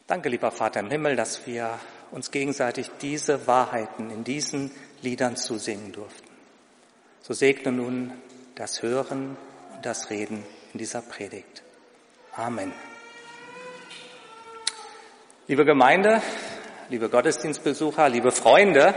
Danke, lieber Vater im Himmel, dass wir uns gegenseitig diese Wahrheiten in diesen Liedern zusingen durften. So segne nun das Hören und das Reden in dieser Predigt. Amen. Liebe Gemeinde, liebe Gottesdienstbesucher, liebe Freunde,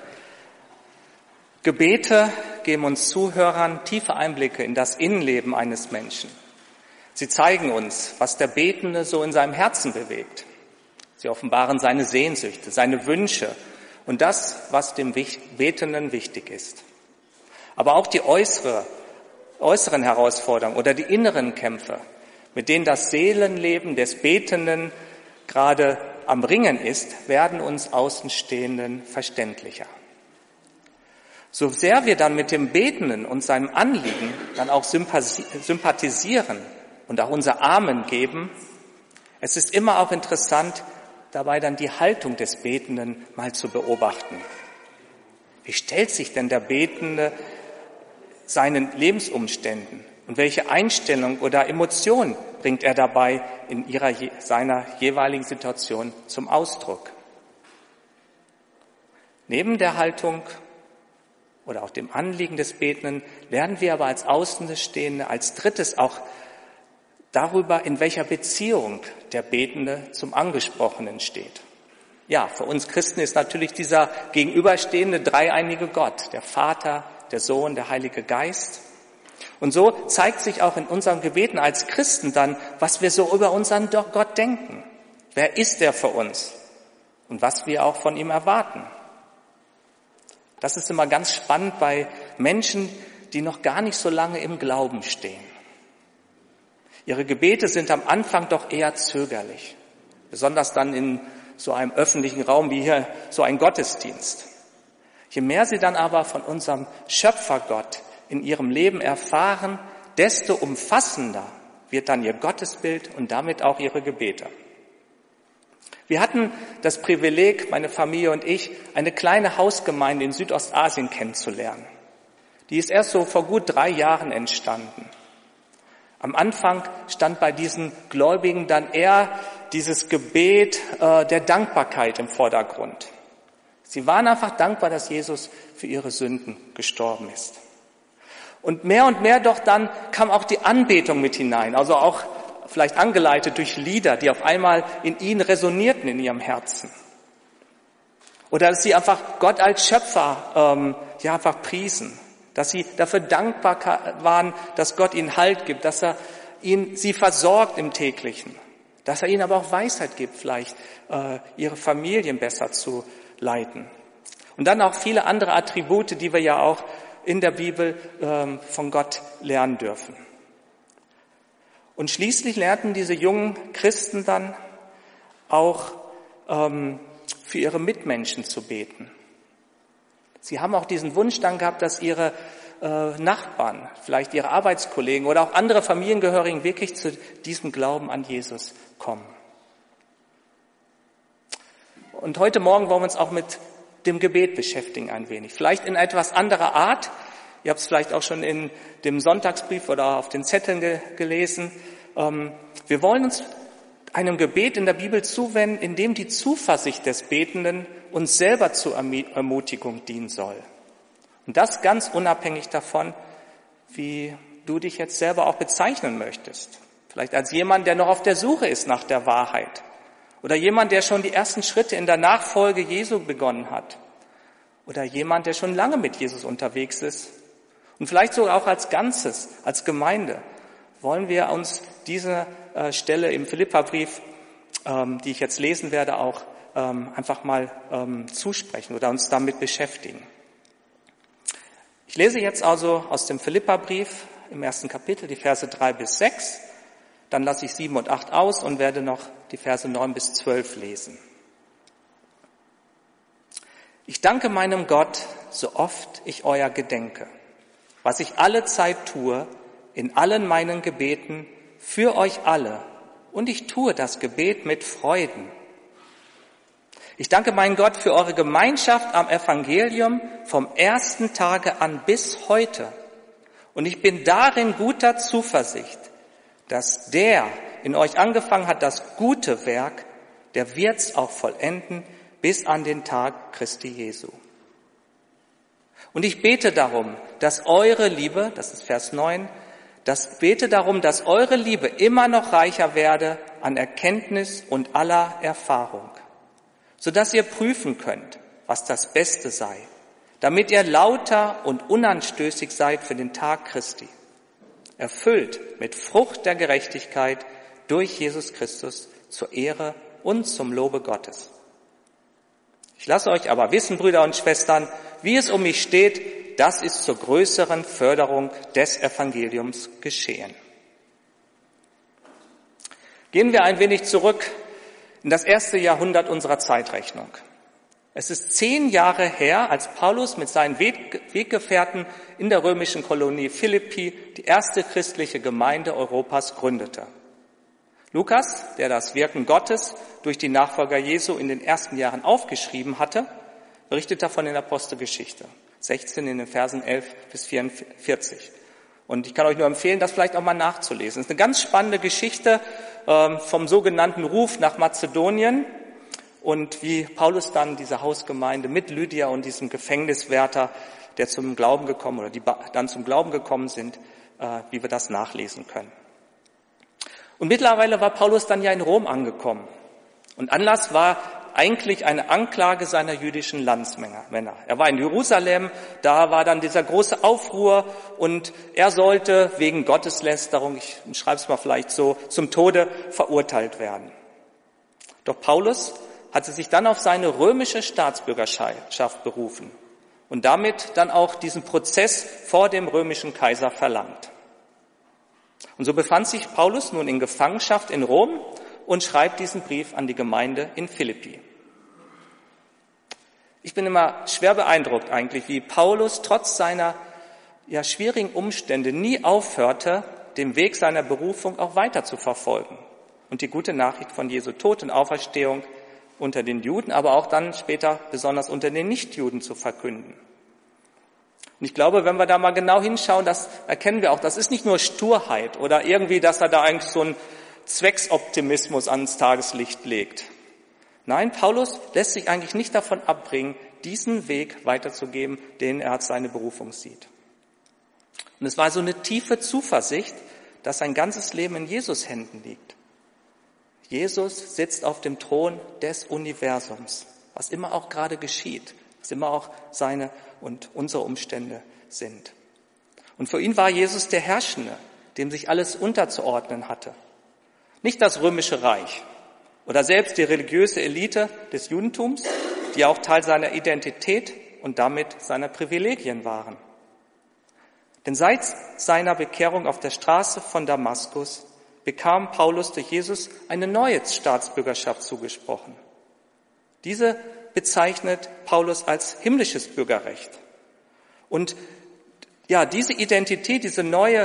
Gebete geben uns Zuhörern tiefe Einblicke in das Innenleben eines Menschen. Sie zeigen uns, was der Betende so in seinem Herzen bewegt. Sie offenbaren seine Sehnsüchte, seine Wünsche und das, was dem Betenden wichtig ist. Aber auch die äußeren Herausforderungen oder die inneren Kämpfe, mit denen das Seelenleben des Betenden gerade am Ringen ist, werden uns Außenstehenden verständlicher. So sehr wir dann mit dem Betenden und seinem Anliegen dann auch sympathisieren und auch unser Amen geben, es ist immer auch interessant, dabei dann die Haltung des Betenden mal zu beobachten. Wie stellt sich denn der Betende seinen Lebensumständen und welche Einstellung oder Emotion bringt er dabei in seiner jeweiligen Situation zum Ausdruck? Neben der Haltung oder auch dem Anliegen des Betenden lernen wir aber als Außenstehende als drittes auch darüber, in welcher Beziehung der Betende zum Angesprochenen steht. Ja, für uns Christen ist natürlich dieser gegenüberstehende dreieinige Gott, der Vater, der Sohn, der Heilige Geist. Und so zeigt sich auch in unseren Gebeten als Christen dann, was wir so über unseren Gott denken. Wer ist er für uns? Und was wir auch von ihm erwarten. Das ist immer ganz spannend bei Menschen, die noch gar nicht so lange im Glauben stehen. Ihre Gebete sind am Anfang doch eher zögerlich, besonders dann in so einem öffentlichen Raum wie hier so ein Gottesdienst. Je mehr sie dann aber von unserem Schöpfergott in ihrem Leben erfahren, desto umfassender wird dann ihr Gottesbild und damit auch ihre Gebete. Wir hatten das Privileg, meine Familie und ich, eine kleine Hausgemeinde in Südostasien kennenzulernen. Die ist erst so vor gut 3 Jahren entstanden. Am Anfang stand bei diesen Gläubigen dann eher dieses Gebet der Dankbarkeit im Vordergrund. Sie waren einfach dankbar, dass Jesus für ihre Sünden gestorben ist. Und mehr doch dann kam auch die Anbetung mit hinein, also auch vielleicht angeleitet durch Lieder, die auf einmal in ihnen resonierten in ihrem Herzen. Oder dass sie einfach Gott als Schöpfer einfach priesen. Dass sie dafür dankbar waren, dass Gott ihnen Halt gibt, dass er sie versorgt im Täglichen, dass er ihnen aber auch Weisheit gibt, vielleicht ihre Familien besser zu leiten. Und dann auch viele andere Attribute, die wir ja auch in der Bibel von Gott lernen dürfen. Und schließlich lernten diese jungen Christen dann auch für ihre Mitmenschen zu beten. Sie haben auch diesen Wunsch dann gehabt, dass ihre Nachbarn, vielleicht ihre Arbeitskollegen oder auch andere Familiengehörigen wirklich zu diesem Glauben an Jesus kommen. Und heute Morgen wollen wir uns auch mit dem Gebet beschäftigen ein wenig. Vielleicht in etwas anderer Art. Ihr habt es vielleicht auch schon in dem Sonntagsbrief oder auf den Zetteln gelesen. Wir wollen uns einem Gebet in der Bibel zuwenden, in dem die Zuversicht des Betenden uns selber zur Ermutigung dienen soll. Und das ganz unabhängig davon, wie du dich jetzt selber auch bezeichnen möchtest. Vielleicht als jemand, der noch auf der Suche ist nach der Wahrheit. Oder jemand, der schon die ersten Schritte in der Nachfolge Jesu begonnen hat. Oder jemand, der schon lange mit Jesus unterwegs ist. Und vielleicht sogar auch als Ganzes, als Gemeinde, wollen wir uns diese Stelle im Philipperbrief, die ich jetzt lesen werde, auch einfach mal zusprechen oder uns damit beschäftigen. Ich lese jetzt also aus dem Philipperbrief im 1. Kapitel die Verse 3-6, dann lasse ich 7 und 8 aus und werde noch die Verse 9-12 lesen. Ich danke meinem Gott, so oft ich euer gedenke, was ich alle Zeit tue, in allen meinen Gebeten, für euch alle, und ich tue das Gebet mit Freuden. Ich danke meinem Gott für eure Gemeinschaft am Evangelium vom ersten Tage an bis heute. Und ich bin darin guter Zuversicht, dass der in euch angefangen hat, das gute Werk, der wird's auch vollenden bis an den Tag Christi Jesu. Und ich bete darum, dass eure Liebe, das ist Vers 9, bete darum, dass eure Liebe immer noch reicher werde an Erkenntnis und aller Erfahrung, sodass ihr prüfen könnt, was das Beste sei, damit ihr lauter und unanstößig seid für den Tag Christi, erfüllt mit Frucht der Gerechtigkeit durch Jesus Christus zur Ehre und zum Lobe Gottes. Ich lasse euch aber wissen, Brüder und Schwestern, wie es um mich steht, das ist zur größeren Förderung des Evangeliums geschehen. Gehen wir ein wenig zurück in das erste Jahrhundert unserer Zeitrechnung. Es ist 10 Jahre her, als Paulus mit seinen Weggefährten in der römischen Kolonie Philippi die erste christliche Gemeinde Europas gründete. Lukas, der das Wirken Gottes durch die Nachfolger Jesu in den ersten Jahren aufgeschrieben hatte, berichtet davon in der Apostelgeschichte 16 in den Versen 11 bis 44. Und ich kann euch nur empfehlen, das vielleicht auch mal nachzulesen. Es ist eine ganz spannende Geschichte vom sogenannten Ruf nach Mazedonien und wie Paulus dann diese Hausgemeinde mit Lydia und diesem Gefängniswärter, der zum Glauben gekommen oder die dann zum Glauben gekommen sind, wie wir das nachlesen können. Und mittlerweile war Paulus dann ja in Rom angekommen. Und Anlass war eigentlich eine Anklage seiner jüdischen Landsmänner. Er war in Jerusalem, da war dann dieser große Aufruhr und er sollte wegen Gotteslästerung, ich schreibe es mal vielleicht so, zum Tode verurteilt werden. Doch Paulus hatte sich dann auf seine römische Staatsbürgerschaft berufen und damit dann auch diesen Prozess vor dem römischen Kaiser verlangt. Und so befand sich Paulus nun in Gefangenschaft in Rom und schreibt diesen Brief an die Gemeinde in Philippi. Ich bin immer schwer beeindruckt eigentlich, wie Paulus trotz seiner schwierigen Umstände nie aufhörte, den Weg seiner Berufung auch weiter zu verfolgen und die gute Nachricht von Jesu Tod und Auferstehung unter den Juden, aber auch dann später besonders unter den Nichtjuden zu verkünden. Und ich glaube, wenn wir da mal genau hinschauen, das erkennen wir auch, das ist nicht nur Sturheit oder irgendwie, dass er da eigentlich so einen Zwecksoptimismus ans Tageslicht legt. Nein, Paulus lässt sich eigentlich nicht davon abbringen, diesen Weg weiterzugeben, den er als seine Berufung sieht. Und es war so eine tiefe Zuversicht, dass sein ganzes Leben in Jesus Händen liegt. Jesus sitzt auf dem Thron des Universums, was immer auch gerade geschieht, was immer auch seine und unsere Umstände sind. Und für ihn war Jesus der Herrschende, dem sich alles unterzuordnen hatte. Nicht das römische Reich oder selbst die religiöse Elite des Judentums, die auch Teil seiner Identität und damit seiner Privilegien waren. Denn seit seiner Bekehrung auf der Straße von Damaskus bekam Paulus durch Jesus eine neue Staatsbürgerschaft zugesprochen. Diese bezeichnet Paulus als himmlisches Bürgerrecht. Und ja, diese Identität, diese neue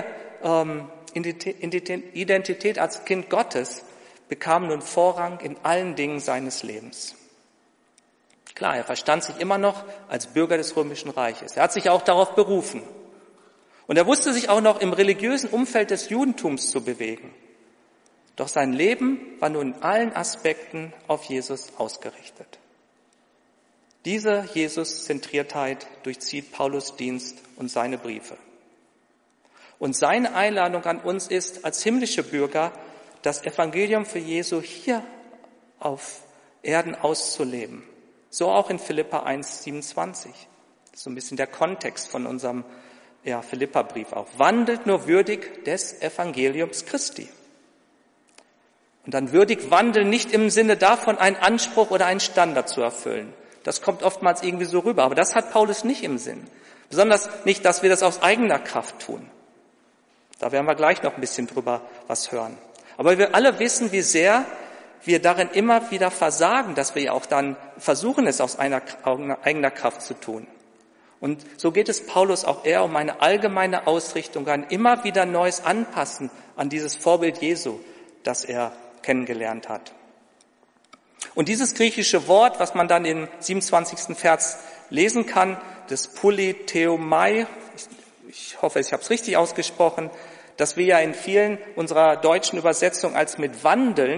Identität als Kind Gottes bekam nun Vorrang in allen Dingen seines Lebens. Klar, er verstand sich immer noch als Bürger des Römischen Reiches. Er hat sich auch darauf berufen. Und er wusste sich auch noch im religiösen Umfeld des Judentums zu bewegen. Doch sein Leben war nun in allen Aspekten auf Jesus ausgerichtet. Diese Jesus-Zentriertheit durchzieht Paulus' Dienst und seine Briefe. Und seine Einladung an uns ist, als himmlische Bürger, das Evangelium für Jesu hier auf Erden auszuleben. So auch in Philipper 1,27. Das ist so ein bisschen der Kontext von unserem Philipperbrief auch. Wandelt nur würdig des Evangeliums Christi. Und dann würdig wandeln nicht im Sinne davon, einen Anspruch oder einen Standard zu erfüllen. Das kommt oftmals irgendwie so rüber, aber das hat Paulus nicht im Sinn. Besonders nicht, dass wir das aus eigener Kraft tun. Da werden wir gleich noch ein bisschen drüber was hören. Aber wir alle wissen, wie sehr wir darin immer wieder versagen, dass wir ja auch dann versuchen, es aus eigener Kraft zu tun. Und so geht es Paulus auch eher um eine allgemeine Ausrichtung, ein immer wieder neues Anpassen an dieses Vorbild Jesu, das er kennengelernt hat. Und dieses griechische Wort, was man dann im 27. Vers lesen kann, das Politeomai, ich hoffe, ich habe es richtig ausgesprochen, das wir ja in vielen unserer deutschen Übersetzungen als mit Wandeln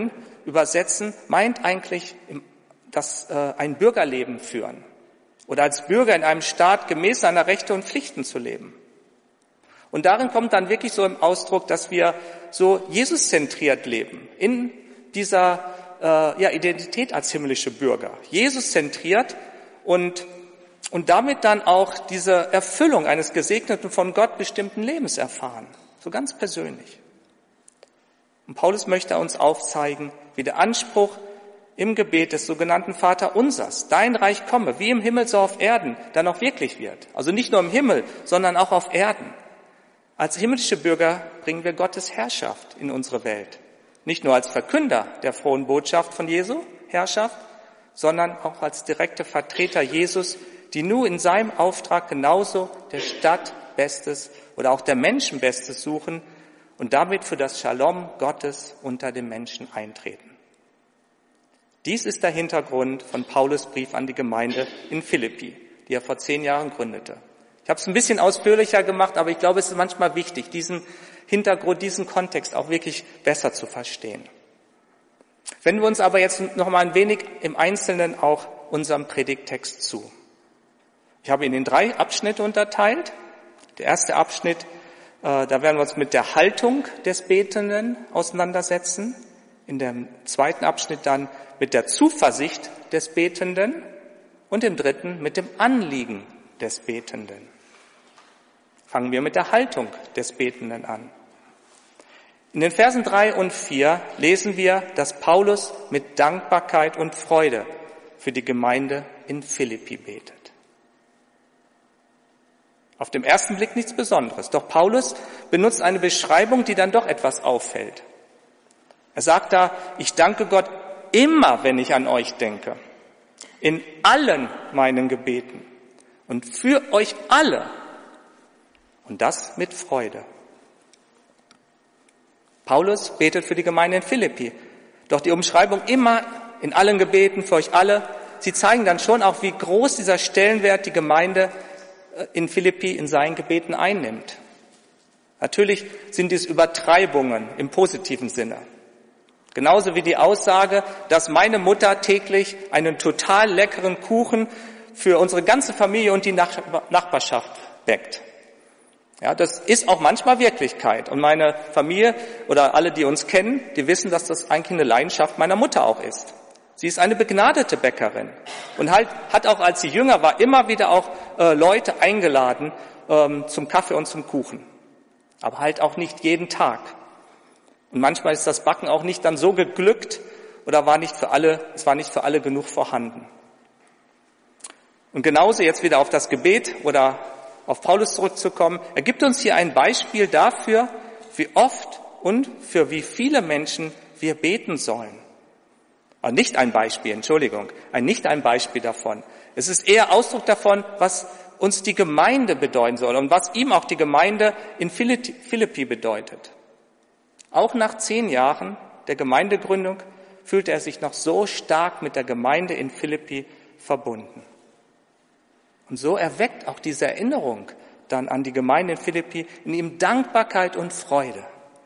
übersetzen, meint eigentlich ein Bürgerleben führen oder als Bürger in einem Staat gemäß seiner Rechte und Pflichten zu leben. Und darin kommt dann wirklich so im Ausdruck, dass wir so Jesus-zentriert leben, in dieser Identität als himmlische Bürger. Jesus-zentriert und damit dann auch diese Erfüllung eines gesegneten, von Gott bestimmten Lebens erfahren, so ganz persönlich. Und Paulus möchte uns aufzeigen, wie der Anspruch im Gebet des sogenannten Vaterunsers, dein Reich komme, wie im Himmel so auf Erden, dann auch wirklich wird. Also nicht nur im Himmel, sondern auch auf Erden. Als himmlische Bürger bringen wir Gottes Herrschaft in unsere Welt. Nicht nur als Verkünder der frohen Botschaft von Jesu Herrschaft, sondern auch als direkte Vertreter Jesus, die nur in seinem Auftrag genauso der Stadt Bestes oder auch der Menschen Bestes suchen und damit für das Shalom Gottes unter den Menschen eintreten. Dies ist der Hintergrund von Paulus' Brief an die Gemeinde in Philippi, die er vor 10 Jahren gründete. Ich habe es ein bisschen ausführlicher gemacht, aber ich glaube, es ist manchmal wichtig, diesen Hintergrund, diesen Kontext auch wirklich besser zu verstehen. Wenden wir uns aber jetzt noch mal ein wenig im Einzelnen auch unserem Predigttext zu. Ich habe ihn in 3 Abschnitte unterteilt. Der erste Abschnitt, da werden wir uns mit der Haltung des Betenden auseinandersetzen. In dem zweiten Abschnitt dann mit der Zuversicht des Betenden und im dritten mit dem Anliegen des Betenden. Fangen wir mit der Haltung des Betenden an. In den Versen 3 und 4 lesen wir, dass Paulus mit Dankbarkeit und Freude für die Gemeinde in Philippi betet. Auf den ersten Blick nichts Besonderes, doch Paulus benutzt eine Beschreibung, die dann doch etwas auffällt. Er sagt da, ich danke Gott immer, wenn ich an euch denke, in allen meinen Gebeten und für euch alle und das mit Freude. Paulus betet für die Gemeinde in Philippi, doch die Umschreibung immer in allen Gebeten für euch alle, sie zeigen dann schon auch, wie groß dieser Stellenwert die Gemeinde in Philippi in seinen Gebeten einnimmt. Natürlich sind dies Übertreibungen im positiven Sinne. Genauso wie die Aussage, dass meine Mutter täglich einen total leckeren Kuchen für unsere ganze Familie und die Nachbarschaft bäckt. Ja, das ist auch manchmal Wirklichkeit. Und meine Familie oder alle, die uns kennen, die wissen, dass das eigentlich eine Leidenschaft meiner Mutter auch ist. Sie ist eine begnadete Bäckerin und hat auch, als sie jünger war, immer wieder auch Leute eingeladen zum Kaffee und zum Kuchen. Aber halt auch nicht jeden Tag. Und manchmal ist das Backen auch nicht dann so geglückt oder es war nicht für alle genug vorhanden. Und genauso jetzt wieder auf das Gebet oder auf Paulus zurückzukommen, er gibt uns hier ein Beispiel dafür, wie oft und für wie viele Menschen wir beten sollen. Nicht ein Beispiel davon. Es ist eher Ausdruck davon, was uns die Gemeinde bedeuten soll und was ihm auch die Gemeinde in Philippi bedeutet. Auch nach 10 Jahren der Gemeindegründung fühlte er sich noch so stark mit der Gemeinde in Philippi verbunden. Und so erweckt auch diese Erinnerung dann an die Gemeinde in Philippi in ihm Dankbarkeit und Freude.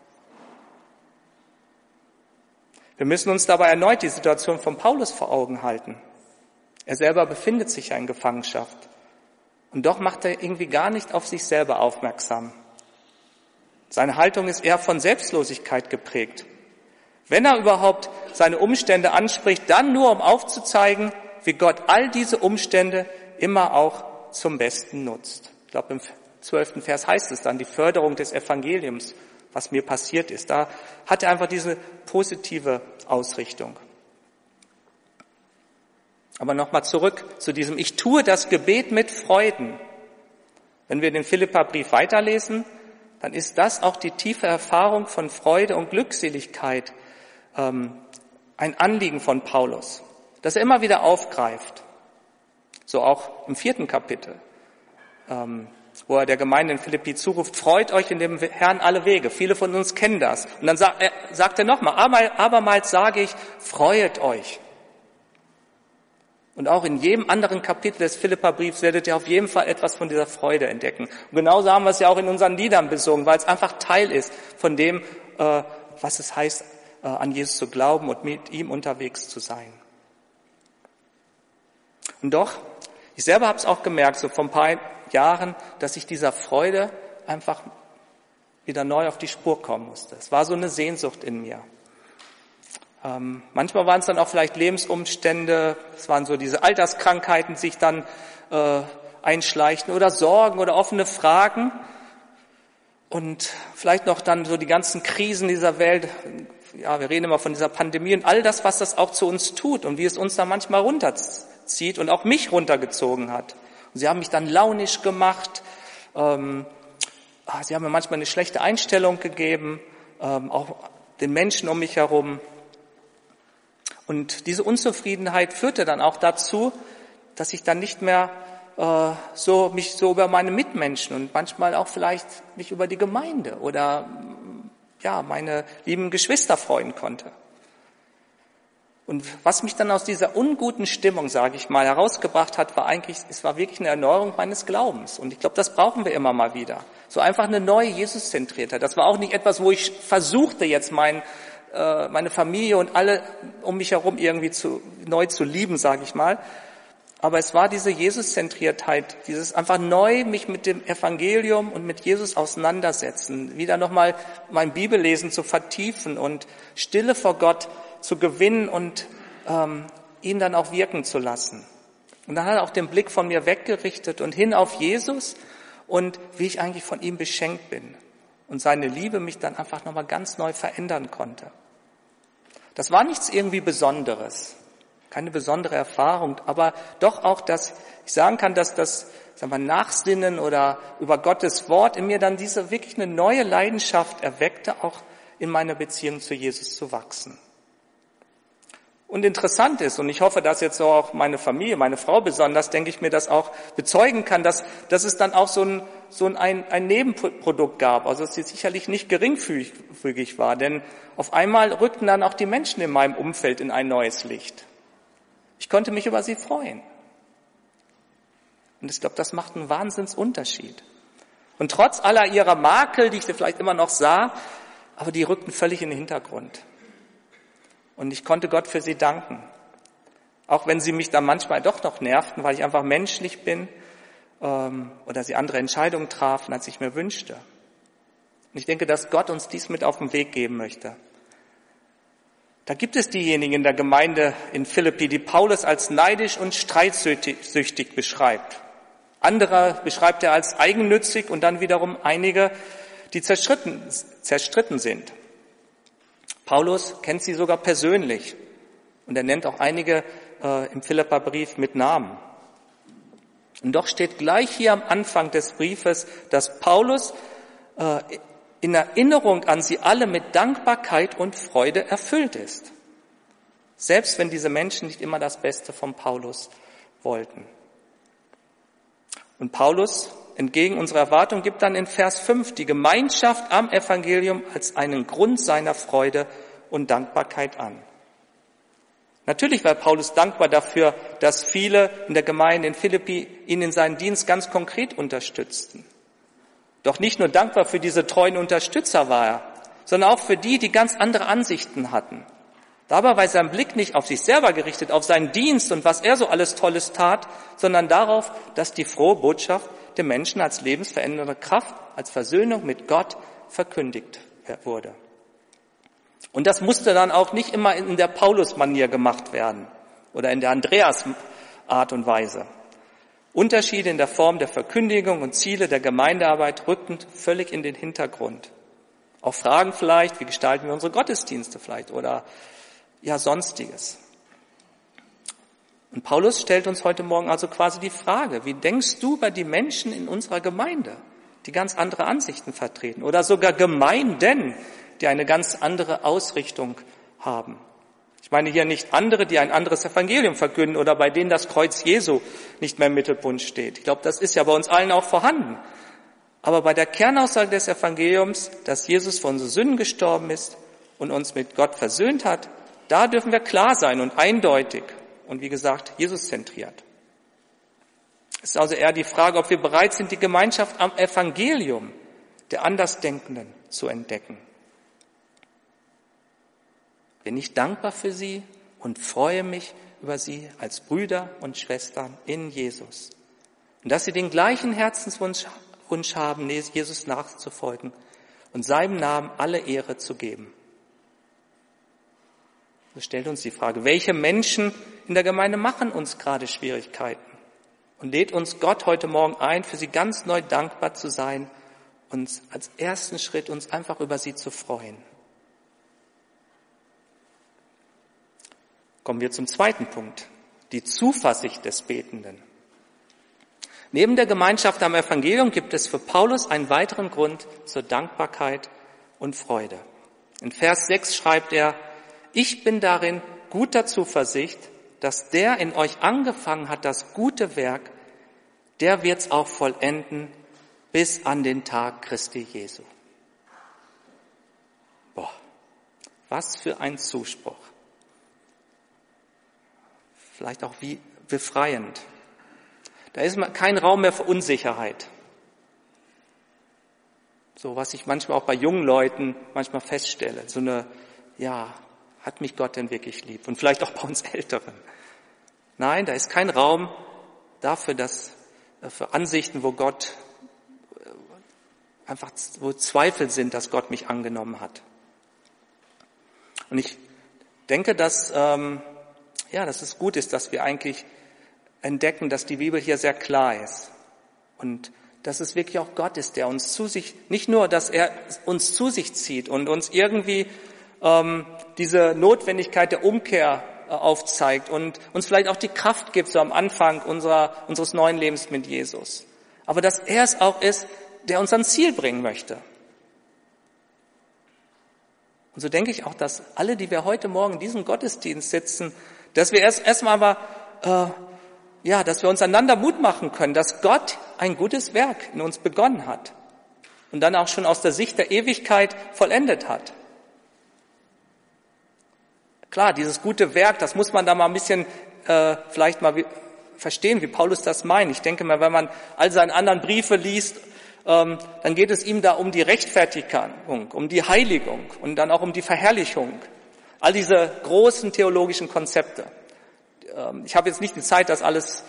Wir müssen uns dabei erneut die Situation von Paulus vor Augen halten. Er selber befindet sich ja in Gefangenschaft. Und doch macht er irgendwie gar nicht auf sich selber aufmerksam. Seine Haltung ist eher von Selbstlosigkeit geprägt. Wenn er überhaupt seine Umstände anspricht, dann nur, um aufzuzeigen, wie Gott all diese Umstände immer auch zum Besten nutzt. Ich glaube, im 12. Vers heißt es dann, die Förderung des Evangeliums, was mir passiert ist. Da hat er einfach diese positive Ausrichtung. Aber nochmal zurück zu diesem, ich tue das Gebet mit Freuden. Wenn wir den Philipperbrief weiterlesen, dann ist das auch die tiefe Erfahrung von Freude und Glückseligkeit, ein Anliegen von Paulus, das er immer wieder aufgreift. So auch im 4. Kapitel, wo er der Gemeinde in Philippi zuruft, freut euch in dem Herrn alle Wege. Viele von uns kennen das. Und dann sagt er nochmal, abermals sage ich, freuet euch. Und auch in jedem anderen Kapitel des Philipperbriefs werdet ihr auf jeden Fall etwas von dieser Freude entdecken. Und genauso haben wir es ja auch in unseren Liedern besungen, weil es einfach Teil ist von dem, was es heißt, an Jesus zu glauben und mit ihm unterwegs zu sein. Und doch, ich selber habe es auch gemerkt, so vor ein paar Jahren, dass ich dieser Freude einfach wieder neu auf die Spur kommen musste. Es war so eine Sehnsucht in mir. Manchmal waren es dann auch vielleicht Lebensumstände, es waren so diese Alterskrankheiten, die sich dann einschleichen oder Sorgen oder offene Fragen und vielleicht noch dann so die ganzen Krisen dieser Welt. Ja, wir reden immer von dieser Pandemie und all das, was das auch zu uns tut und wie es uns dann manchmal runterzieht und auch mich runtergezogen hat. Und sie haben mich dann launisch gemacht, sie haben mir manchmal eine schlechte Einstellung gegeben, auch den Menschen um mich herum. Und diese Unzufriedenheit führte dann auch dazu, dass ich dann nicht mehr mich so über meine Mitmenschen und manchmal auch vielleicht mich über die Gemeinde oder ja meine lieben Geschwister freuen konnte. Und was mich dann aus dieser unguten Stimmung, sage ich mal, herausgebracht hat, es war wirklich eine Erneuerung meines Glaubens. Und ich glaube, das brauchen wir immer mal wieder. So einfach eine neue Jesus-Zentriertheit. Das war auch nicht etwas, wo ich versuchte, jetzt meine Familie und alle um mich herum irgendwie neu zu lieben, sage ich mal. Aber es war diese Jesus-Zentriertheit, dieses einfach neu mich mit dem Evangelium und mit Jesus auseinandersetzen, wieder nochmal mein Bibellesen zu vertiefen und Stille vor Gott zu gewinnen und ihn dann auch wirken zu lassen. Und dann hat er auch den Blick von mir weggerichtet und hin auf Jesus und wie ich eigentlich von ihm beschenkt bin. Und seine Liebe mich dann einfach nochmal ganz neu verändern konnte. Das war nichts irgendwie Besonderes, keine besondere Erfahrung, aber doch auch, dass ich sagen kann, dass das Nachsinnen oder über Gottes Wort in mir dann diese wirklich eine neue Leidenschaft erweckte, auch in meiner Beziehung zu Jesus zu wachsen. Und interessant ist, und ich hoffe, dass jetzt auch meine Familie, meine Frau besonders, denke ich mir, das auch bezeugen kann, dass es dann auch so ein Nebenprodukt gab, also dass sie sicherlich nicht geringfügig war, denn auf einmal rückten dann auch die Menschen in meinem Umfeld in ein neues Licht. Ich konnte mich über sie freuen. Und ich glaube, das macht einen Wahnsinnsunterschied. Und trotz aller ihrer Makel, die ich vielleicht immer noch sah, aber die rückten völlig in den Hintergrund. Und ich konnte Gott für sie danken. Auch wenn sie mich dann manchmal doch noch nervten, weil ich einfach menschlich bin oder sie andere Entscheidungen trafen, als ich mir wünschte. Und ich denke, dass Gott uns dies mit auf den Weg geben möchte. Da gibt es diejenigen in der Gemeinde in Philippi, die Paulus als neidisch und streitsüchtig beschreibt. Andere beschreibt er als eigennützig und dann wiederum einige, die zerstritten sind. Paulus kennt sie sogar persönlich und er nennt auch einige im Philipperbrief mit Namen. Und doch steht gleich hier am Anfang des Briefes, dass Paulus in Erinnerung an sie alle mit Dankbarkeit und Freude erfüllt ist. Selbst wenn diese Menschen nicht immer das Beste von Paulus wollten. Und Paulus, entgegen unserer Erwartung, gibt dann in Vers 5 die Gemeinschaft am Evangelium als einen Grund seiner Freude und Dankbarkeit an. Natürlich war Paulus dankbar dafür, dass viele in der Gemeinde in Philippi ihn in seinen Dienst ganz konkret unterstützten. Doch nicht nur dankbar für diese treuen Unterstützer war er, sondern auch für die ganz andere Ansichten hatten. Dabei war sein Blick nicht auf sich selber gerichtet, auf seinen Dienst und was er so alles Tolles tat, sondern darauf, dass die frohe Botschaft den Menschen als lebensverändernde Kraft, als Versöhnung mit Gott verkündigt wurde. Und das musste dann auch nicht immer in der Paulus-Manier gemacht werden oder in der Andreas-Art und Weise. Unterschiede in der Form der Verkündigung und Ziele der Gemeindearbeit rückten völlig in den Hintergrund. Auch Fragen vielleicht, wie gestalten wir unsere Gottesdienste vielleicht oder ja Sonstiges. Und Paulus stellt uns heute Morgen also quasi die Frage, wie denkst du über die Menschen in unserer Gemeinde, die ganz andere Ansichten vertreten oder sogar Gemeinden, die eine ganz andere Ausrichtung haben? Ich meine hier nicht andere, die ein anderes Evangelium verkünden oder bei denen das Kreuz Jesu nicht mehr im Mittelpunkt steht. Ich glaube, das ist ja bei uns allen auch vorhanden. Aber bei der Kernaussage des Evangeliums, dass Jesus für unsere Sünden gestorben ist und uns mit Gott versöhnt hat, da dürfen wir klar sein und eindeutig und wie gesagt, Jesus zentriert. Es ist also eher die Frage, ob wir bereit sind, die Gemeinschaft am Evangelium der Andersdenkenden zu entdecken. bin ich dankbar für sie und freue mich über sie als Brüder und Schwestern in Jesus. Und dass sie den gleichen Herzenswunsch haben, Jesus nachzufolgen und seinem Namen alle Ehre zu geben. So stellt uns die Frage, welche Menschen in der Gemeinde machen uns gerade Schwierigkeiten? Und lädt uns Gott heute Morgen ein, für sie ganz neu dankbar zu sein und als ersten Schritt uns einfach über sie zu freuen. Kommen wir zum zweiten Punkt, die Zuversicht des Betenden. Neben der Gemeinschaft am Evangelium gibt es für Paulus einen weiteren Grund zur Dankbarkeit und Freude. In Vers 6 schreibt er, ich bin darin guter Zuversicht, dass der in euch angefangen hat, das gute Werk, der wird's auch vollenden bis an den Tag Christi Jesu. Boah, was für ein Zuspruch. Vielleicht auch wie befreiend. Da ist kein Raum mehr für Unsicherheit. So, was ich manchmal auch bei jungen Leuten manchmal feststelle. So eine, hat mich Gott denn wirklich lieb? Und vielleicht auch bei uns Älteren. Nein, da ist kein Raum dafür, für Ansichten, wo Gott wo Zweifel sind, dass Gott mich angenommen hat. Und ich denke, dass es gut ist, dass wir eigentlich entdecken, dass die Bibel hier sehr klar ist. Und dass es wirklich auch Gott ist, der uns nicht nur, dass er uns zu sich zieht und uns irgendwie diese Notwendigkeit der Umkehr aufzeigt und uns vielleicht auch die Kraft gibt, so am Anfang unseres neuen Lebens mit Jesus. Aber dass er es auch ist, der uns ans Ziel bringen möchte. Und so denke ich auch, dass alle, die wir heute Morgen in diesem Gottesdienst sitzen, dass wir erstmal aber, dass wir uns einander Mut machen können, dass Gott ein gutes Werk in uns begonnen hat und dann auch schon aus der Sicht der Ewigkeit vollendet hat. Klar, dieses gute Werk, das muss man da mal ein bisschen vielleicht mal verstehen, wie Paulus das meint. Ich denke mal, wenn man all seine anderen Briefe liest, dann geht es ihm da um die Rechtfertigung, um die Heiligung und dann auch um die Verherrlichung. All diese großen theologischen Konzepte. Ich habe jetzt nicht die Zeit, das alles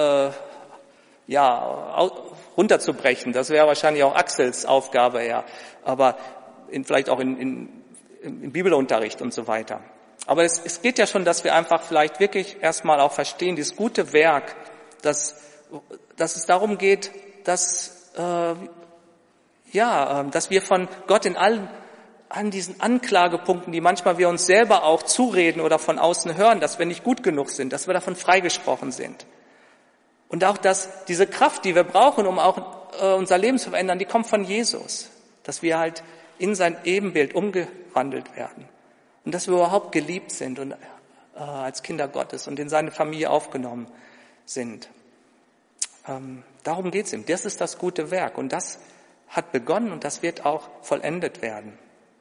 runterzubrechen. Das wäre wahrscheinlich auch Axels Aufgabe, ja. Aber vielleicht auch im Bibelunterricht und so weiter. Aber es geht ja schon, dass wir einfach vielleicht wirklich erstmal auch verstehen, dieses gute Werk, dass es darum geht, dass wir von Gott in allen an diesen Anklagepunkten, die manchmal wir uns selber auch zureden oder von außen hören, dass wir nicht gut genug sind, dass wir davon freigesprochen sind. Und auch, dass diese Kraft, die wir brauchen, um auch unser Leben zu verändern, die kommt von Jesus. Dass wir halt in sein Ebenbild umgewandelt werden. Und dass wir überhaupt geliebt sind und als Kinder Gottes und in seine Familie aufgenommen sind. Darum geht's ihm. Das ist das gute Werk. Und das hat begonnen und das wird auch vollendet werden.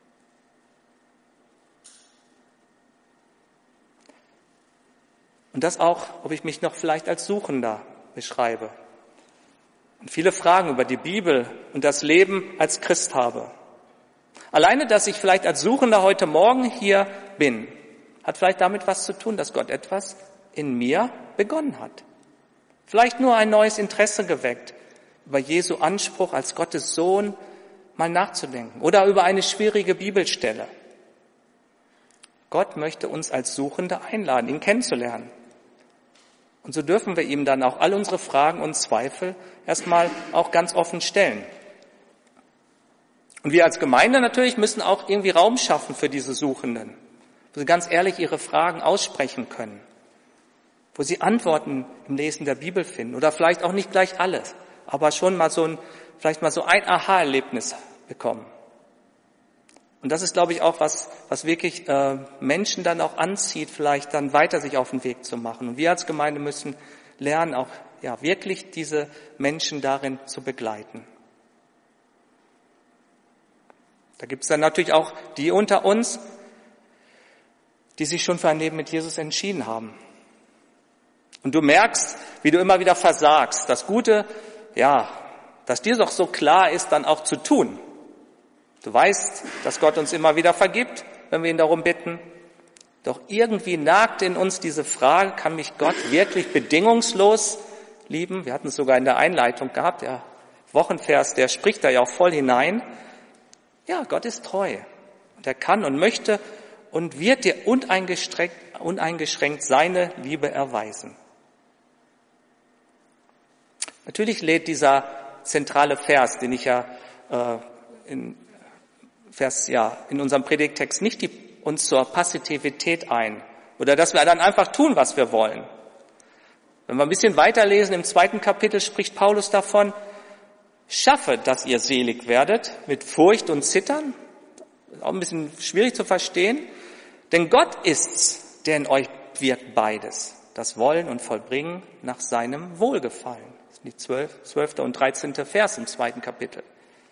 Und das auch, ob ich mich noch vielleicht als Suchender beschreibe. Und viele Fragen über die Bibel und das Leben als Christ habe. Alleine, dass ich vielleicht als Suchender heute Morgen hier bin, hat vielleicht damit was zu tun, dass Gott etwas in mir begonnen hat. Vielleicht nur ein neues Interesse geweckt, über Jesu Anspruch als Gottes Sohn mal nachzudenken oder über eine schwierige Bibelstelle. Gott möchte uns als Suchende einladen, ihn kennenzulernen. Und so dürfen wir ihm dann auch all unsere Fragen und Zweifel erstmal auch ganz offen stellen. Und wir als Gemeinde natürlich müssen auch irgendwie Raum schaffen für diese Suchenden, wo sie ganz ehrlich ihre Fragen aussprechen können, wo sie Antworten im Lesen der Bibel finden oder vielleicht auch nicht gleich alles, aber schon mal vielleicht mal so ein Aha-Erlebnis bekommen. Und das ist, glaube ich, auch was wirklich Menschen dann auch anzieht, vielleicht dann weiter sich auf den Weg zu machen. Und wir als Gemeinde müssen lernen, auch wirklich diese Menschen darin zu begleiten. Da gibt es dann natürlich auch die unter uns, die sich schon für ein Leben mit Jesus entschieden haben. Und du merkst, wie du immer wieder versagst. Das Gute, dass dir doch so klar ist, dann auch zu tun. Du weißt, dass Gott uns immer wieder vergibt, wenn wir ihn darum bitten. Doch irgendwie nagt in uns diese Frage, kann mich Gott wirklich bedingungslos lieben? Wir hatten es sogar in der Einleitung gehabt, der Wochenvers, der spricht da ja auch voll hinein. Ja, Gott ist treu und er kann und möchte und wird dir uneingeschränkt seine Liebe erweisen. Natürlich lädt dieser zentrale Vers, den ich ja in unserem Predigttext nicht uns zur Passivität ein oder dass wir dann einfach tun, was wir wollen. Wenn wir ein bisschen weiterlesen, im 2. Kapitel spricht Paulus davon, schaffe, dass ihr selig werdet mit Furcht und Zittern. Das ist auch ein bisschen schwierig zu verstehen, denn Gott ist's, der in euch wirkt beides, das Wollen und Vollbringen nach seinem Wohlgefallen. Das sind die 12. und 13. Vers im 2. Kapitel.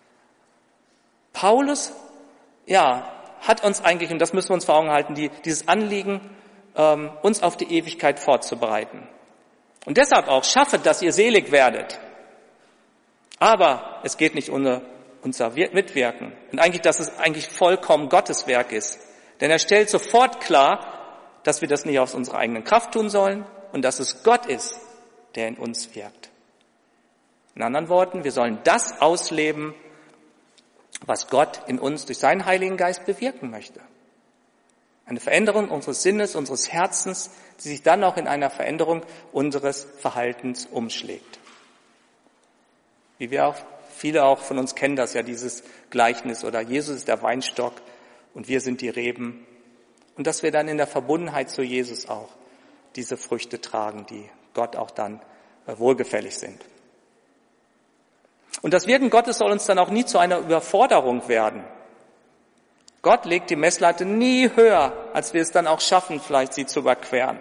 Paulus, hat uns eigentlich, und das müssen wir uns vor Augen halten, dieses Anliegen, uns auf die Ewigkeit vorzubereiten. Und deshalb auch, schaffe, dass ihr selig werdet. Aber es geht nicht ohne unser Mitwirken. Und eigentlich, dass es eigentlich vollkommen Gottes Werk ist. Denn er stellt sofort klar, dass wir das nicht aus unserer eigenen Kraft tun sollen und dass es Gott ist, der in uns wirkt. In anderen Worten, wir sollen das ausleben, was Gott in uns durch seinen Heiligen Geist bewirken möchte. Eine Veränderung unseres Sinnes, unseres Herzens, die sich dann auch in einer Veränderung unseres Verhaltens umschlägt. Wie wir auch, viele auch von uns kennen das ja, dieses Gleichnis oder Jesus ist der Weinstock und wir sind die Reben. Und dass wir dann in der Verbundenheit zu Jesus auch diese Früchte tragen, die Gott auch dann wohlgefällig sind. Und das Wirken Gottes soll uns dann auch nie zu einer Überforderung werden. Gott legt die Messlatte nie höher, als wir es dann auch schaffen, vielleicht sie zu überqueren.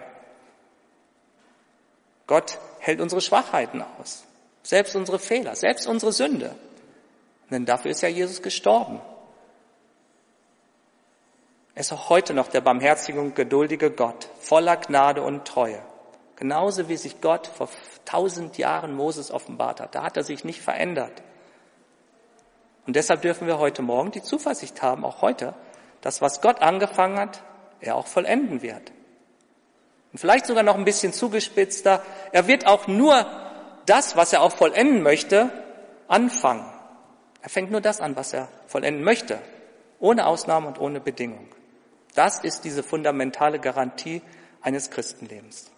Gott hält unsere Schwachheiten aus, selbst unsere Fehler, selbst unsere Sünde. Denn dafür ist ja Jesus gestorben. Er ist auch heute noch der barmherzige und geduldige Gott, voller Gnade und Treue. Genauso wie sich Gott vor 1000 Jahren Moses offenbart hat. Da hat er sich nicht verändert. Und deshalb dürfen wir heute Morgen die Zuversicht haben, auch heute, dass was Gott angefangen hat, er auch vollenden wird. Und vielleicht sogar noch ein bisschen zugespitzter, er wird auch nur das, was er auch vollenden möchte, anfangen. Er fängt nur das an, was er vollenden möchte, ohne Ausnahme und ohne Bedingung. Das ist diese fundamentale Garantie eines Christenlebens.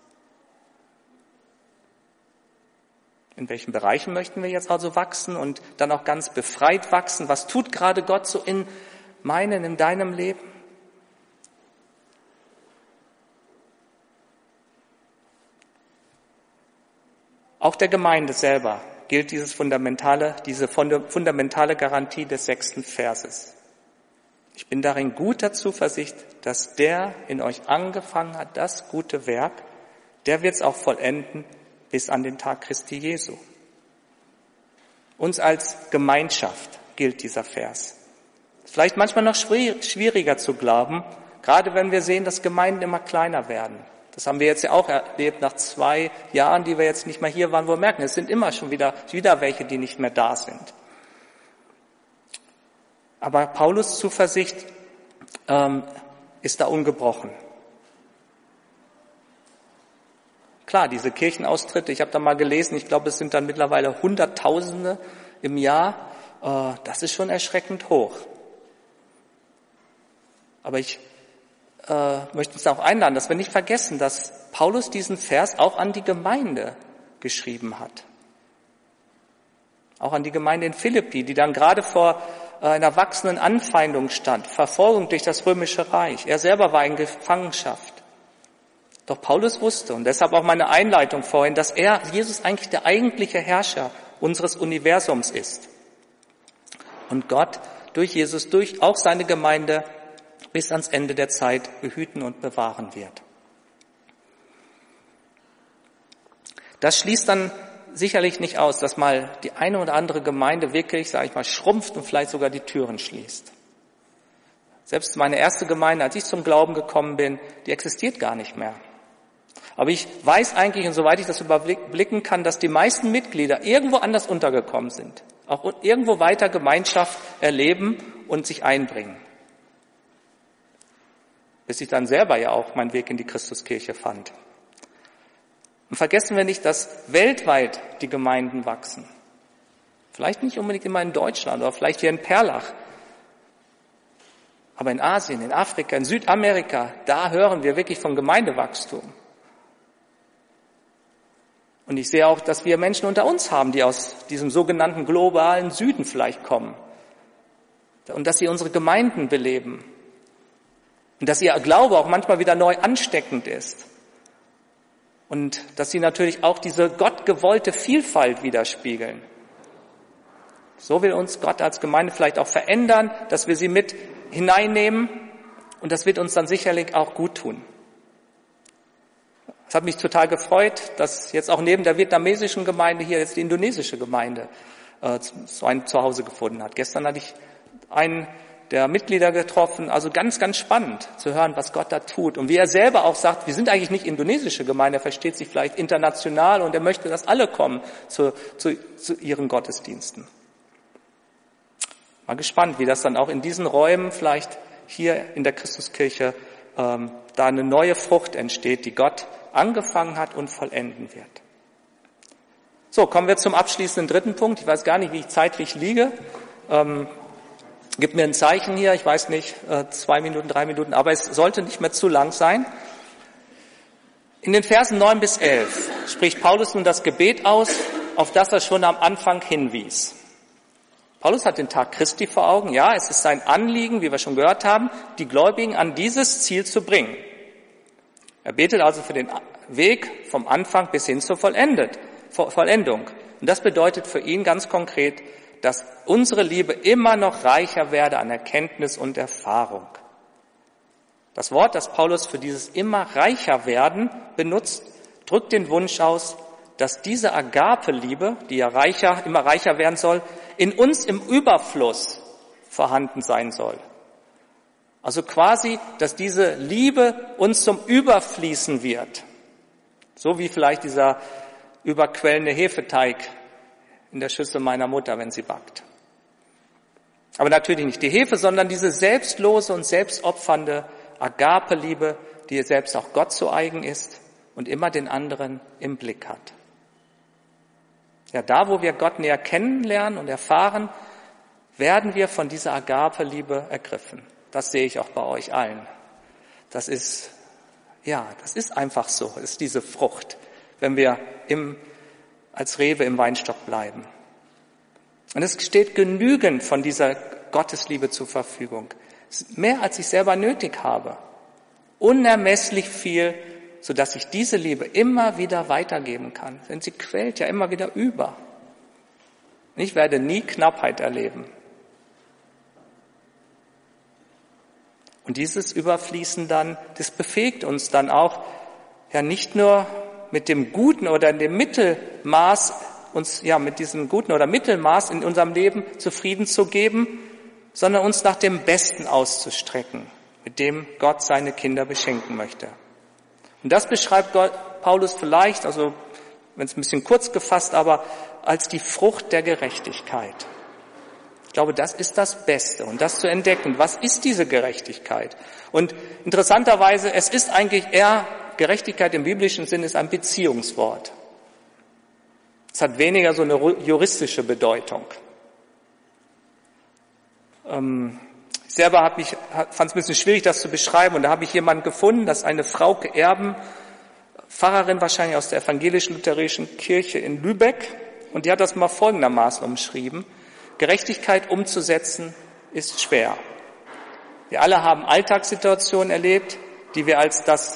In welchen Bereichen möchten wir jetzt also wachsen und dann auch ganz befreit wachsen? Was tut gerade Gott so in deinem Leben? Auch der Gemeinde selber gilt diese fundamentale Garantie des 6. Verses. Ich bin darin guter Zuversicht, dass der in euch angefangen hat, das gute Werk, der wird es auch vollenden bis an den Tag Christi Jesu. Uns als Gemeinschaft gilt dieser Vers. Vielleicht manchmal noch schwieriger zu glauben, gerade wenn wir sehen, dass Gemeinden immer kleiner werden. Das haben wir jetzt ja auch erlebt nach 2 Jahren, die wir jetzt nicht mehr hier waren, wo wir merken, es sind immer schon wieder welche, die nicht mehr da sind. Aber Paulus' Zuversicht ist da ungebrochen. Klar, diese Kirchenaustritte, ich habe da mal gelesen, ich glaube, es sind dann mittlerweile Hunderttausende im Jahr. Das ist schon erschreckend hoch. Aber ich möchte uns auch einladen, dass wir nicht vergessen, dass Paulus diesen Vers auch an die Gemeinde geschrieben hat. Auch an die Gemeinde in Philippi, die dann gerade vor einer wachsenden Anfeindung stand, Verfolgung durch das Römische Reich. Er selber war in Gefangenschaft. Doch Paulus wusste, und deshalb auch meine Einleitung vorhin, dass Jesus eigentlich der eigentliche Herrscher unseres Universums ist. Und Gott durch Jesus, durch auch seine Gemeinde bis ans Ende der Zeit behüten und bewahren wird. Das schließt dann sicherlich nicht aus, dass mal die eine oder andere Gemeinde wirklich, sage ich mal, schrumpft und vielleicht sogar die Türen schließt. Selbst meine erste Gemeinde, als ich zum Glauben gekommen bin, die existiert gar nicht mehr. Aber ich weiß eigentlich, und soweit ich das überblicken kann, dass die meisten Mitglieder irgendwo anders untergekommen sind, auch irgendwo weiter Gemeinschaft erleben und sich einbringen. bis ich dann selber ja auch meinen Weg in die Christuskirche fand. Und vergessen wir nicht, dass weltweit die Gemeinden wachsen. Vielleicht nicht unbedingt immer in Deutschland oder vielleicht hier in Perlach. Aber in Asien, in Afrika, in Südamerika, da hören wir wirklich von Gemeindewachstum. Und ich sehe auch, dass wir Menschen unter uns haben, die aus diesem sogenannten globalen Süden vielleicht kommen. Und dass sie unsere Gemeinden beleben. Und dass ihr Glaube auch manchmal wieder neu ansteckend ist. Und dass sie natürlich auch diese gottgewollte Vielfalt widerspiegeln. So will uns Gott als Gemeinde vielleicht auch verändern, dass wir sie mit hineinnehmen. Und das wird uns dann sicherlich auch gut tun. Es hat mich total gefreut, dass jetzt auch neben der vietnamesischen Gemeinde hier jetzt die indonesische Gemeinde so ein Zuhause gefunden hat. Gestern hatte ich einen der Mitglieder getroffen, also ganz, ganz spannend zu hören, was Gott da tut. Und wie er selber auch sagt, wir sind eigentlich nicht indonesische Gemeinde, er versteht sich vielleicht international und er möchte, dass alle kommen zu ihren Gottesdiensten. Mal gespannt, wie das dann auch in diesen Räumen vielleicht hier in der Christuskirche da eine neue Frucht entsteht, die Gott angefangen hat und vollenden wird. So, kommen wir zum abschließenden dritten Punkt. Ich weiß gar nicht, wie ich zeitlich liege. Gib mir ein Zeichen hier, ich weiß nicht, 2 Minuten, 3 Minuten, aber es sollte nicht mehr zu lang sein. In den Versen 9 bis 11 spricht Paulus nun das Gebet aus, auf das er schon am Anfang hinwies. Paulus hat den Tag Christi vor Augen. Ja, es ist sein Anliegen, wie wir schon gehört haben, die Gläubigen an dieses Ziel zu bringen. Er betet also für den Weg vom Anfang bis hin zur Vollendung. Und das bedeutet für ihn ganz konkret, dass unsere Liebe immer noch reicher werde an Erkenntnis und Erfahrung. Das Wort, das Paulus für dieses immer reicher werden benutzt, drückt den Wunsch aus, dass diese Agape-Liebe, die ja immer reicher werden soll, in uns im Überfluss vorhanden sein soll. Also quasi, dass diese Liebe uns zum Überfließen wird. So wie vielleicht dieser überquellende Hefeteig in der Schüssel meiner Mutter, wenn sie backt. Aber natürlich nicht die Hefe, sondern diese selbstlose und selbstopfernde Agape-Liebe, die ihr selbst auch Gott zu eigen ist und immer den anderen im Blick hat. Ja, da, wo wir Gott näher kennenlernen und erfahren, werden wir von dieser Agape-Liebe ergriffen. Das sehe ich auch bei euch allen. Das ist einfach so. Das ist diese Frucht, wenn wir als Rewe im Weinstock bleiben. Und es steht genügend von dieser Gottesliebe zur Verfügung. Mehr, als ich selber nötig habe. Unermesslich viel, sodass ich diese Liebe immer wieder weitergeben kann. Denn sie quält ja immer wieder über. Ich werde nie Knappheit erleben. Und dieses Überfließen dann, das befähigt uns dann auch, ja nicht nur mit dem Guten oder dem Mittelmaß, mit diesem Guten oder Mittelmaß in unserem Leben zufrieden zu geben, sondern uns nach dem Besten auszustrecken, mit dem Gott seine Kinder beschenken möchte. Und das beschreibt Paulus vielleicht, also wenn es ein bisschen kurz gefasst, aber als die Frucht der Gerechtigkeit. Ich glaube, das ist das Beste und das zu entdecken. Was ist diese Gerechtigkeit? Und interessanterweise, es ist eigentlich eher, Gerechtigkeit im biblischen Sinn ist ein Beziehungswort. Es hat weniger so eine juristische Bedeutung. Ich selber fand es ein bisschen schwierig, das zu beschreiben. Und da habe ich jemanden gefunden, das ist eine Frauke Erben, Pfarrerin wahrscheinlich aus der evangelisch-lutherischen Kirche in Lübeck. Und die hat das mal folgendermaßen umschrieben. Gerechtigkeit umzusetzen ist schwer. Wir alle haben Alltagssituationen erlebt, die wir als das,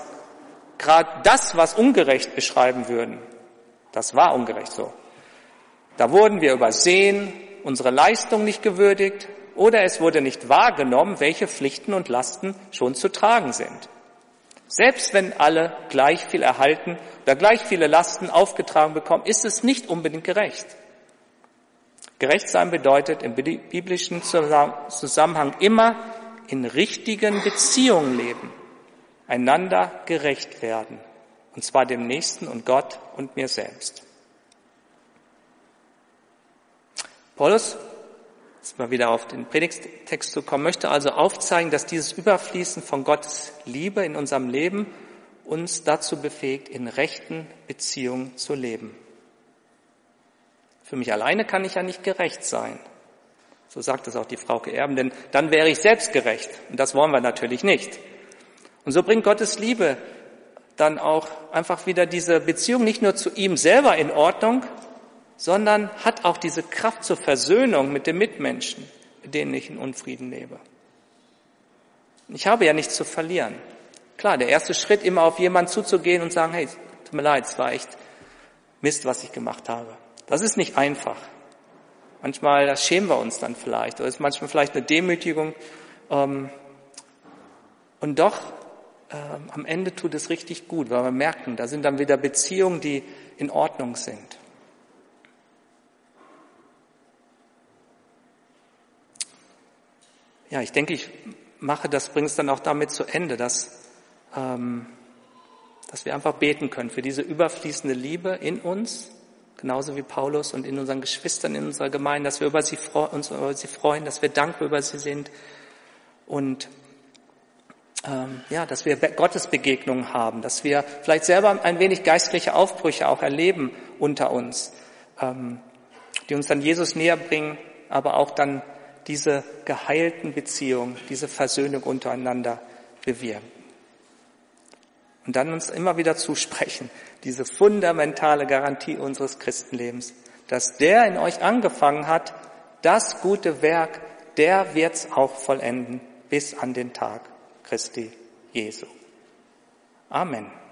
was ungerecht beschreiben würden. Das war ungerecht so. Da wurden wir übersehen, unsere Leistung nicht gewürdigt oder es wurde nicht wahrgenommen, welche Pflichten und Lasten schon zu tragen sind. Selbst wenn alle gleich viel erhalten oder gleich viele Lasten aufgetragen bekommen, ist es nicht unbedingt gerecht. Gerecht sein bedeutet im biblischen Zusammenhang immer in richtigen Beziehungen leben, einander gerecht werden, und zwar dem Nächsten und Gott und mir selbst. Paulus jetzt mal wieder auf den Predigtext zu kommen, möchte also aufzeigen, dass dieses Überfließen von Gottes Liebe in unserem Leben uns dazu befähigt, in rechten Beziehungen zu leben. Für mich alleine kann ich ja nicht gerecht sein. So sagt es auch die Frauke Erben, denn dann wäre ich selbstgerecht. Und das wollen wir natürlich nicht. Und so bringt Gottes Liebe dann auch einfach wieder diese Beziehung nicht nur zu ihm selber in Ordnung, sondern hat auch diese Kraft zur Versöhnung mit den Mitmenschen, mit denen ich in Unfrieden lebe. Ich habe ja nichts zu verlieren. Klar, der erste Schritt, immer auf jemanden zuzugehen und sagen, hey, tut mir leid, es war echt Mist, was ich gemacht habe. Das ist nicht einfach. Manchmal, das schämen wir uns dann vielleicht, oder ist manchmal vielleicht eine Demütigung. Und doch, am Ende tut es richtig gut, weil wir merken, da sind dann wieder Beziehungen, die in Ordnung sind. Ja, ich denke, bringe es dann auch damit zu Ende, dass wir einfach beten können für diese überfließende Liebe in uns, genauso wie Paulus und in unseren Geschwistern in unserer Gemeinde, dass wir uns über sie freuen, dass wir dankbar über sie sind und dass wir Gottesbegegnungen haben, dass wir vielleicht selber ein wenig geistliche Aufbrüche auch erleben unter uns, die uns dann Jesus näher bringen, aber auch dann diese geheilten Beziehungen, diese Versöhnung untereinander bewirken. Und dann uns immer wieder zusprechen, diese fundamentale Garantie unseres Christenlebens, dass der in euch angefangen hat, das gute Werk, der wird's auch vollenden bis an den Tag Christi Jesu. Amen.